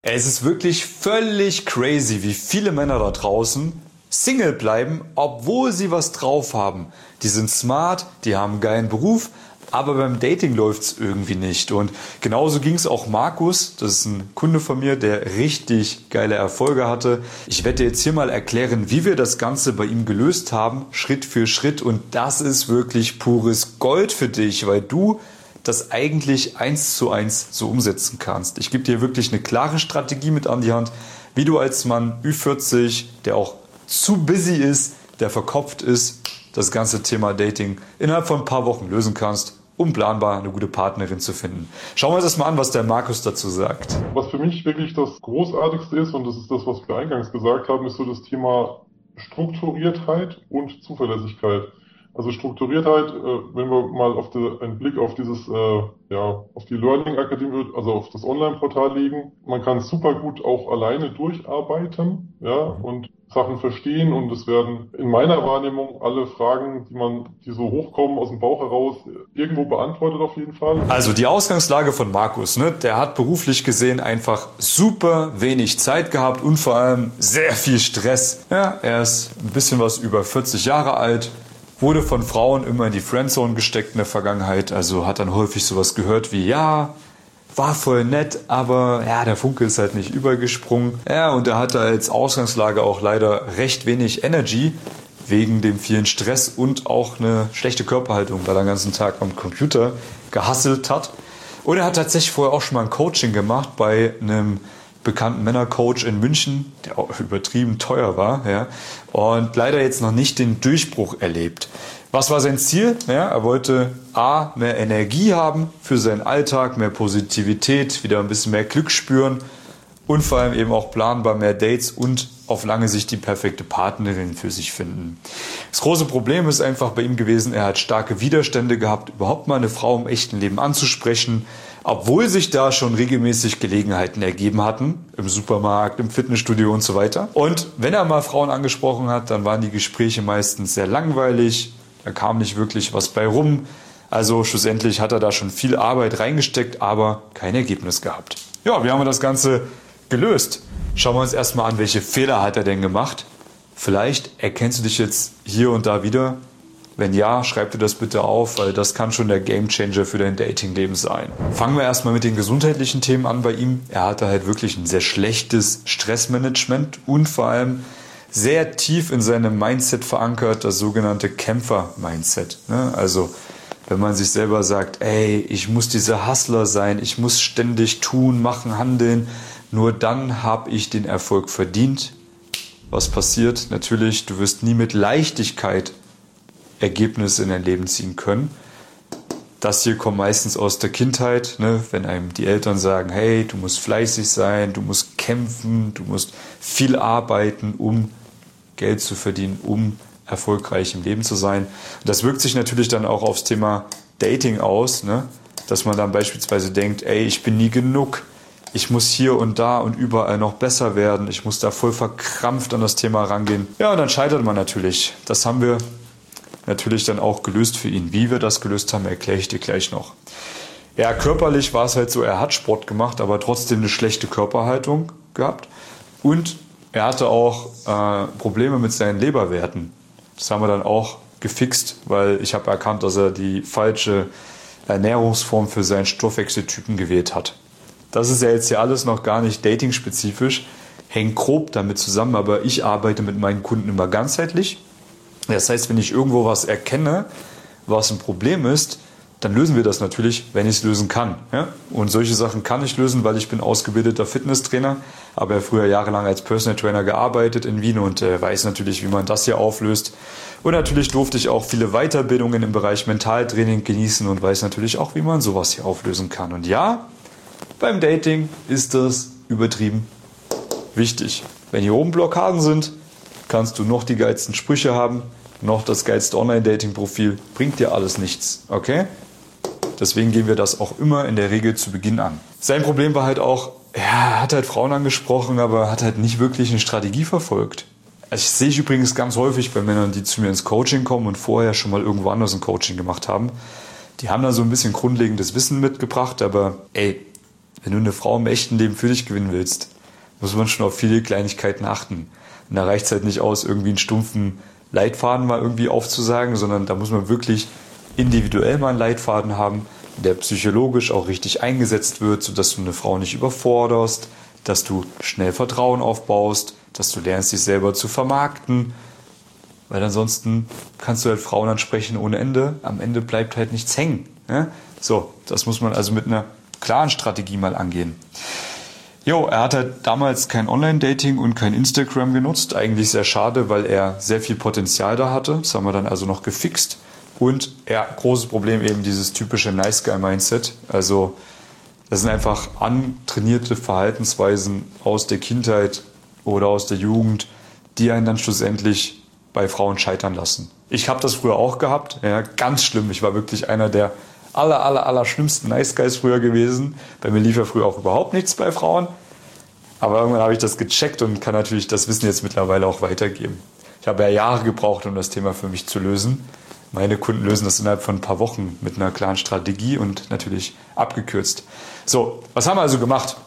Es ist wirklich völlig crazy, wie viele Männer da draußen Single bleiben, obwohl sie was drauf haben. Die sind smart, die haben einen geilen Beruf, aber beim Dating läuft's irgendwie nicht. Und genauso ging's auch Markus, das ist ein Kunde von mir, der richtig geile Erfolge hatte. Ich werde dir jetzt hier mal erklären, wie wir das Ganze bei ihm gelöst haben, Schritt für Schritt. Und das ist wirklich pures Gold für dich, weil du das eigentlich 1:1 so umsetzen kannst. Ich gebe dir wirklich eine klare Strategie mit an die Hand, wie du als Mann Ü40, der auch zu busy ist, der verkopft ist, das ganze Thema Dating innerhalb von ein paar Wochen lösen kannst, um planbar eine gute Partnerin zu finden. Schauen wir uns das mal an, was der Markus dazu sagt. Was für mich wirklich das Großartigste ist, und das ist das, was wir eingangs gesagt haben, ist so das Thema Strukturiertheit und Zuverlässigkeit. Also Strukturiertheit, wenn wir mal einen Blick auf auf die Learning Academy, also auf das Online-Portal legen. Man kann super gut auch alleine durcharbeiten, und Sachen verstehen, und es werden in meiner Wahrnehmung alle Fragen, die so hochkommen aus dem Bauch heraus, irgendwo beantwortet auf jeden Fall. Also die Ausgangslage von Markus, der hat beruflich gesehen einfach super wenig Zeit gehabt und vor allem sehr viel Stress. Ja, er ist ein bisschen was über 40 Jahre alt. Wurde von Frauen immer in die Friendzone gesteckt in der Vergangenheit, also hat dann häufig sowas gehört wie, ja, war voll nett, aber ja, der Funke ist halt nicht übergesprungen. Ja, und er hatte als Ausgangslage auch leider recht wenig Energy, wegen dem vielen Stress und auch eine schlechte Körperhaltung, weil er den ganzen Tag am Computer gehustelt hat. Und er hat tatsächlich vorher auch schon mal ein Coaching gemacht bei einem bekannten Männercoach in München, der auch übertrieben teuer war, und leider jetzt noch nicht den Durchbruch erlebt. Was war sein Ziel? Ja, er wollte A, mehr Energie haben für seinen Alltag, mehr Positivität, wieder ein bisschen mehr Glück spüren und vor allem eben auch planbar mehr Dates und auf lange Sicht die perfekte Partnerin für sich finden. Das große Problem ist einfach bei ihm gewesen, er hat starke Widerstände gehabt, überhaupt mal eine Frau im echten Leben anzusprechen, obwohl sich da schon regelmäßig Gelegenheiten ergeben hatten, im Supermarkt, im Fitnessstudio und so weiter. Und wenn er mal Frauen angesprochen hat, dann waren die Gespräche meistens sehr langweilig, da kam nicht wirklich was bei rum. Also schlussendlich hat er da schon viel Arbeit reingesteckt, aber kein Ergebnis gehabt. Ja, wie haben wir das Ganze gelöst? Schauen wir uns erstmal an, welche Fehler hat er denn gemacht. Vielleicht erkennst du dich jetzt hier und da wieder. Wenn ja, schreib dir das bitte auf, weil das kann schon der Gamechanger für dein Datingleben sein. Fangen wir erstmal mit den gesundheitlichen Themen an bei ihm. Er hatte halt wirklich ein sehr schlechtes Stressmanagement und vor allem sehr tief in seinem Mindset verankert, das sogenannte Kämpfer-Mindset. Also wenn man sich selber sagt, ey, ich muss dieser Hustler sein, ich muss ständig tun, machen, handeln, nur dann habe ich den Erfolg verdient. Was passiert? Natürlich, du wirst nie mit Leichtigkeit Ergebnisse in dein Leben ziehen können. Das hier kommt meistens aus der Kindheit, wenn einem die Eltern sagen, hey, du musst fleißig sein, du musst kämpfen, du musst viel arbeiten, um Geld zu verdienen, um erfolgreich im Leben zu sein. Und das wirkt sich natürlich dann auch aufs Thema Dating aus, dass man dann beispielsweise denkt, ey, ich bin nie genug, ich muss hier und da und überall noch besser werden, ich muss da voll verkrampft an das Thema rangehen. Ja, und dann scheitert man natürlich. Das haben wir natürlich dann auch gelöst für ihn. Wie wir das gelöst haben, erkläre ich dir gleich noch. Ja, körperlich war es halt so, er hat Sport gemacht, aber trotzdem eine schlechte Körperhaltung gehabt. Und er hatte auch Probleme mit seinen Leberwerten. Das haben wir dann auch gefixt, weil ich habe erkannt, dass er die falsche Ernährungsform für seinen Stoffwechseltypen gewählt hat. Das ist ja jetzt hier alles noch gar nicht dating-spezifisch, hängt grob damit zusammen, aber ich arbeite mit meinen Kunden immer ganzheitlich. Das heißt, wenn ich irgendwo was erkenne, was ein Problem ist, dann lösen wir das natürlich, wenn ich es lösen kann. Ja? Und solche Sachen kann ich lösen, weil ich bin ausgebildeter Fitnesstrainer, habe ja früher jahrelang als Personal Trainer gearbeitet in Wien und weiß natürlich, wie man das hier auflöst. Und natürlich durfte ich auch viele Weiterbildungen im Bereich Mentaltraining genießen und weiß natürlich auch, wie man sowas hier auflösen kann. Und ja, beim Dating ist das übertrieben wichtig. Wenn hier oben Blockaden sind, kannst du noch die geilsten Sprüche haben, noch das geilste Online-Dating-Profil, bringt dir alles nichts, okay? Deswegen gehen wir das auch immer in der Regel zu Beginn an. Sein Problem war halt auch, er hat halt Frauen angesprochen, aber hat halt nicht wirklich eine Strategie verfolgt. Also ich sehe übrigens ganz häufig bei Männern, die zu mir ins Coaching kommen und vorher schon mal irgendwo anders ein Coaching gemacht haben. Die haben da so ein bisschen grundlegendes Wissen mitgebracht, aber ey, wenn du eine Frau im echten Leben für dich gewinnen willst, muss man schon auf viele Kleinigkeiten achten. Und da reicht es halt nicht aus, irgendwie einen stumpfen Leitfaden mal irgendwie aufzusagen, sondern da muss man wirklich individuell mal einen Leitfaden haben, der psychologisch auch richtig eingesetzt wird, sodass du eine Frau nicht überforderst, dass du schnell Vertrauen aufbaust, dass du lernst, dich selber zu vermarkten. Weil ansonsten kannst du halt Frauen ansprechen ohne Ende. Am Ende bleibt halt nichts hängen. Ne? So, das muss man also mit einer klaren Strategie mal angehen. Jo, er hat halt damals kein Online-Dating und kein Instagram genutzt. Eigentlich sehr schade, weil er sehr viel Potenzial da hatte. Das haben wir dann also noch gefixt. Und ja, großes Problem eben dieses typische Nice Guy Mindset. Also das sind einfach antrainierte Verhaltensweisen aus der Kindheit oder aus der Jugend, die einen dann schlussendlich bei Frauen scheitern lassen. Ich habe das früher auch gehabt. Ja, ganz schlimm. Ich war wirklich einer der aller schlimmsten Nice Guys früher gewesen. Bei mir lief ja früher auch überhaupt nichts bei Frauen. Aber irgendwann habe ich das gecheckt und kann natürlich das Wissen jetzt mittlerweile auch weitergeben. Ich habe ja Jahre gebraucht, um das Thema für mich zu lösen. Meine Kunden lösen das innerhalb von ein paar Wochen mit einer klaren Strategie und natürlich abgekürzt. So, was haben wir also gemacht?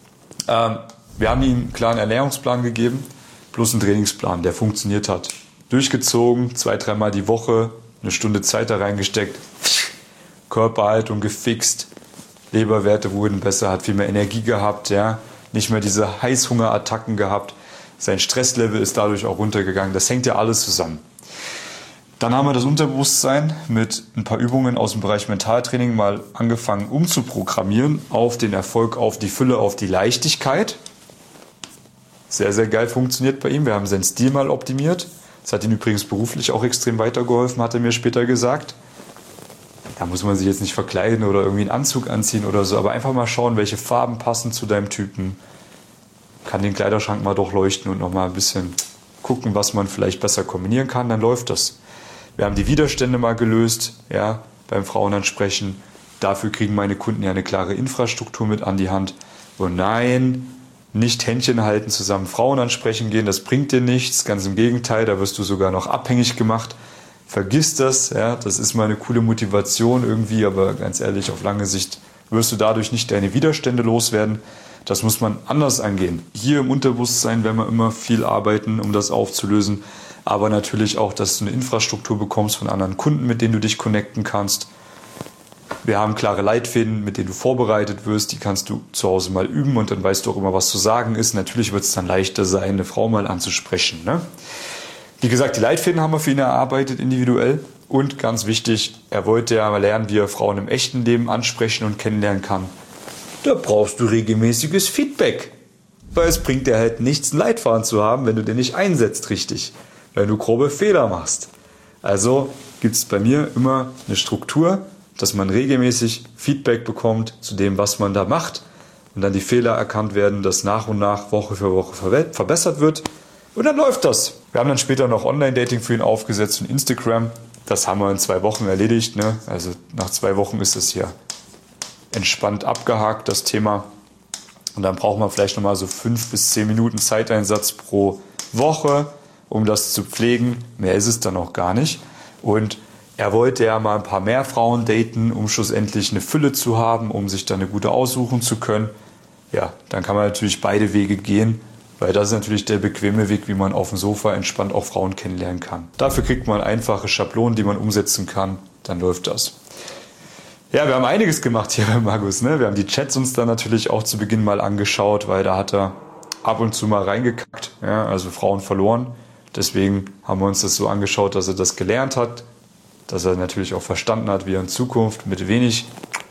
Wir haben ihm einen klaren Ernährungsplan gegeben, plus einen Trainingsplan, der funktioniert hat. Durchgezogen, 2-3 Mal die Woche, eine Stunde Zeit da reingesteckt, Körperhaltung gefixt, Leberwerte wurden besser, hat viel mehr Energie gehabt, ja, nicht mehr diese Heißhungerattacken gehabt, sein Stresslevel ist dadurch auch runtergegangen, das hängt ja alles zusammen. Dann haben wir das Unterbewusstsein mit ein paar Übungen aus dem Bereich Mentaltraining mal angefangen umzuprogrammieren auf den Erfolg, auf die Fülle, auf die Leichtigkeit. Sehr, sehr geil funktioniert bei ihm. Wir haben seinen Stil mal optimiert. Das hat ihn übrigens beruflich auch extrem weitergeholfen, hat er mir später gesagt. Da muss man sich jetzt nicht verkleiden oder irgendwie einen Anzug anziehen oder so, aber einfach mal schauen, welche Farben passen zu deinem Typen. Kann den Kleiderschrank mal durchleuchten und nochmal ein bisschen gucken, was man vielleicht besser kombinieren kann, dann läuft das. Wir haben die Widerstände mal gelöst, ja, beim Frauenansprechen. Dafür kriegen meine Kunden ja eine klare Infrastruktur mit an die Hand. Und nein, nicht Händchen halten, zusammen Frauen ansprechen gehen, das bringt dir nichts. Ganz im Gegenteil, da wirst du sogar noch abhängig gemacht. Vergiss das, ja, das ist mal eine coole Motivation irgendwie, aber ganz ehrlich, auf lange Sicht wirst du dadurch nicht deine Widerstände loswerden. Das muss man anders angehen. Hier im Unterbewusstsein werden wir immer viel arbeiten, um das aufzulösen. Aber natürlich auch, dass du eine Infrastruktur bekommst von anderen Kunden, mit denen du dich connecten kannst. Wir haben klare Leitfäden, mit denen du vorbereitet wirst. Die kannst du zu Hause mal üben und dann weißt du auch immer, was zu sagen ist. Natürlich wird es dann leichter sein, eine Frau mal anzusprechen. Ne? Wie gesagt, die Leitfäden haben wir für ihn erarbeitet, individuell. Und ganz wichtig, er wollte ja mal lernen, wie er Frauen im echten Leben ansprechen und kennenlernen kann. Da brauchst du regelmäßiges Feedback. Weil es bringt dir halt nichts, einen Leitfaden zu haben, wenn du den nicht einsetzt richtig. Wenn du grobe Fehler machst. Also gibt es bei mir immer eine Struktur, dass man regelmäßig Feedback bekommt zu dem, was man da macht und dann die Fehler erkannt werden, dass nach und nach Woche für Woche verbessert wird und dann läuft das. Wir haben dann später noch Online-Dating für ihn aufgesetzt und Instagram. Das haben wir in 2 Wochen erledigt. Ne? Also nach 2 Wochen ist es hier entspannt abgehakt, das Thema. Und dann braucht man vielleicht nochmal so 5 bis 10 Minuten Zeiteinsatz pro Woche, um das zu pflegen. Mehr ist es dann auch gar nicht. Und er wollte ja mal ein paar mehr Frauen daten, um schlussendlich eine Fülle zu haben, um sich dann eine gute aussuchen zu können. Ja, dann kann man natürlich beide Wege gehen, weil das ist natürlich der bequeme Weg, wie man auf dem Sofa entspannt auch Frauen kennenlernen kann. Dafür kriegt man einfache Schablonen, die man umsetzen kann. Dann läuft das. Ja, wir haben einiges gemacht hier bei Markus. Ne? Wir haben die Chats uns dann natürlich auch zu Beginn mal angeschaut, weil da hat er ab und zu mal reingekackt, ja, also Frauen verloren. Deswegen haben wir uns das so angeschaut, dass er das gelernt hat, dass er natürlich auch verstanden hat, wie er in Zukunft mit wenig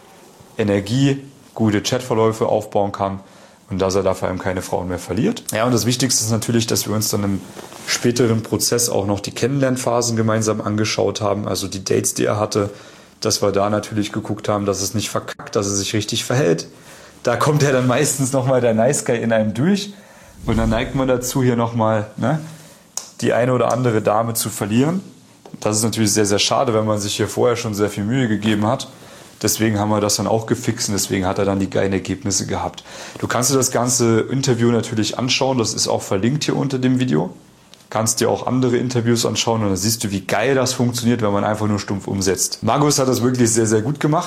Energie gute Chatverläufe aufbauen kann und dass er da vor allem keine Frauen mehr verliert. Ja, und das Wichtigste ist natürlich, dass wir uns dann im späteren Prozess auch noch die Kennenlernphasen gemeinsam angeschaut haben, also die Dates, die er hatte, dass wir da natürlich geguckt haben, dass es nicht verkackt, dass er sich richtig verhält. Da kommt ja dann meistens nochmal der Nice Guy in einem durch und dann neigt man dazu, hier nochmal die eine oder andere Dame zu verlieren. Das ist natürlich sehr, sehr schade, wenn man sich hier vorher schon sehr viel Mühe gegeben hat. Deswegen haben wir das dann auch gefixt und deswegen hat er dann die geilen Ergebnisse gehabt. Du kannst dir das ganze Interview natürlich anschauen, das ist auch verlinkt hier unter dem Video. Kannst dir auch andere Interviews anschauen und dann siehst du, wie geil das funktioniert, wenn man einfach nur stumpf umsetzt. Markus hat das wirklich sehr, sehr gut gemacht.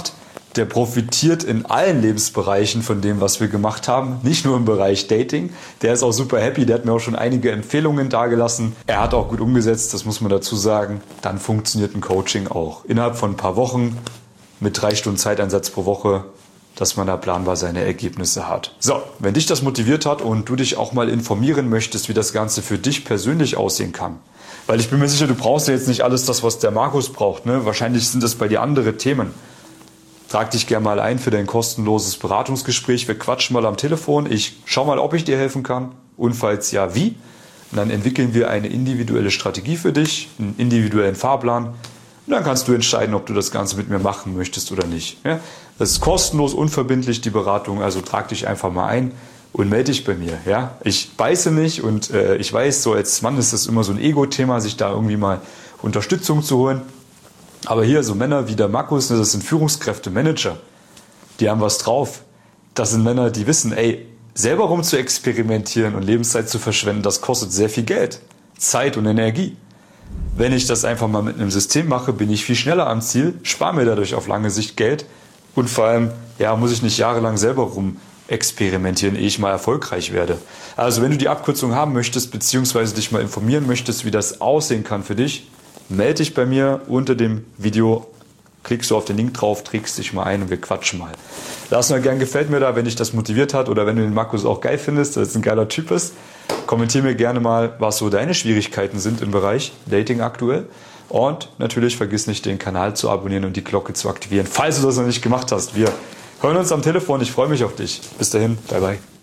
der profitiert in allen Lebensbereichen von dem, was wir gemacht haben. Nicht nur im Bereich Dating. Der ist auch super happy. Der hat mir auch schon einige Empfehlungen dargelassen. Er hat auch gut umgesetzt, das muss man dazu sagen. Dann funktioniert ein Coaching auch. Innerhalb von ein paar Wochen mit 3 Stunden Zeiteinsatz pro Woche, dass man da planbar seine Ergebnisse hat. So, wenn dich das motiviert hat und du dich auch mal informieren möchtest, wie das Ganze für dich persönlich aussehen kann. Weil ich bin mir sicher, du brauchst ja jetzt nicht alles das, was der Markus braucht. Ne? Wahrscheinlich sind das bei dir andere Themen. Trag dich gerne mal ein für dein kostenloses Beratungsgespräch. Wir quatschen mal am Telefon. Ich schau mal, ob ich dir helfen kann. Und falls ja, wie? Und dann entwickeln wir eine individuelle Strategie für dich, einen individuellen Fahrplan. Und dann kannst du entscheiden, ob du das Ganze mit mir machen möchtest oder nicht. Ja? Das ist kostenlos, unverbindlich, die Beratung. Also trag dich einfach mal ein und melde dich bei mir. Ja? Ich beiße nicht und ich weiß, so als Mann ist das immer so ein Ego-Thema, sich da irgendwie mal Unterstützung zu holen. Aber hier so Männer wie der Markus, das sind Führungskräfte, Manager, die haben was drauf. Das sind Männer, die wissen, ey, selber rum zu experimentieren und Lebenszeit zu verschwenden, das kostet sehr viel Geld, Zeit und Energie. Wenn ich das einfach mal mit einem System mache, bin ich viel schneller am Ziel, spare mir dadurch auf lange Sicht Geld und vor allem muss ich nicht jahrelang selber rum experimentieren, ehe ich mal erfolgreich werde. Also wenn du die Abkürzung haben möchtest, beziehungsweise dich mal informieren möchtest, wie das aussehen kann für dich, melde dich bei mir unter dem Video, klickst du auf den Link drauf, trägst dich mal ein und wir quatschen mal. Lass mir gern, gefällt mir da, wenn dich das motiviert hat oder wenn du den Markus auch geil findest, dass es ein geiler Typ ist. Kommentier mir gerne mal, was so deine Schwierigkeiten sind im Bereich Dating aktuell. Und natürlich vergiss nicht, den Kanal zu abonnieren und die Glocke zu aktivieren, falls du das noch nicht gemacht hast. Wir hören uns am Telefon, ich freue mich auf dich. Bis dahin, bye bye.